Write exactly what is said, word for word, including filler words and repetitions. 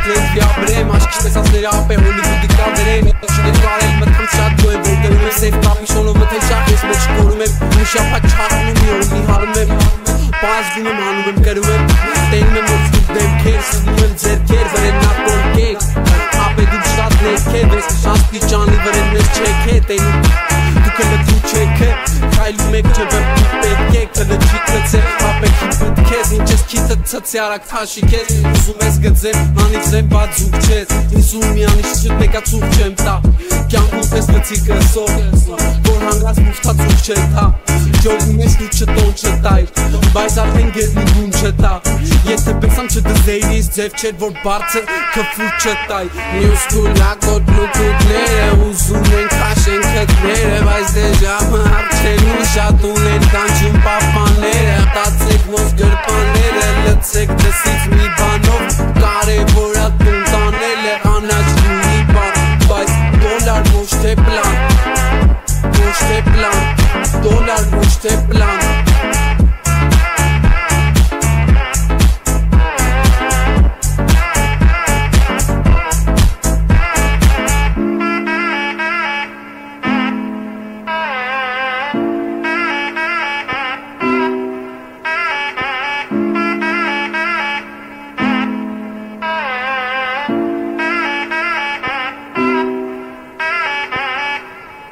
Կտրել վիաբրեմ, աշկիշ պես ասների ապ է հոլիվուդի կադրեմ Չներ կարել մտամ շատ գոյ, որ դրում եմ սեվ կապիշոնով մթել շախ ես մեջ կորում եմ Ու շապատ չախնում մի օր մի հարում եմ Պազգում եմ, հանում եմ, կրում եմ Տենում եմ, որ զուտ դեմքեր, սնում եմ ձերքեր, վրեն նարկորքեր Ապ է դուք շատ ներքեր, վես շանսպի ճանի վրեն մեզ չեք է Տենում, դուք լծու չեք է Քայլում եք ջվեմ պետք եք, լճի կլծե Ապ է քիպըտ քեզ, ինչ ես քիթը ծծի արակ թաշի քեզ Ուզում ես գծեմ, անիծեմ, բատ զուկ չես Ինձ ու միանիշ չտ մեկացուկ չեմ տա Կյանքում պես լծի կսող, որ հանգած մուվթացուկ չե թա Ջորգում ես դու չտոն չտայր, բայց արդեն գերնի գում չտա Եթե բեսամ չդզեյրիս ձև չեր, որ բարձր կվուր չտայ Մյուս կուլակոտ լուկուտները, ուզում են կաշեն կտները Բայց դե ժամը արջելու շատ ունեն կանչում պապաները Տացեք ոնց գրպաները, լծեք դսից մի բանով Կարևոր ատ տուն տանելը, անաչ լունի բան Բայց դոլար ոչ թե պլան Ոչ թե պլան, դոլար ոչ թե պլան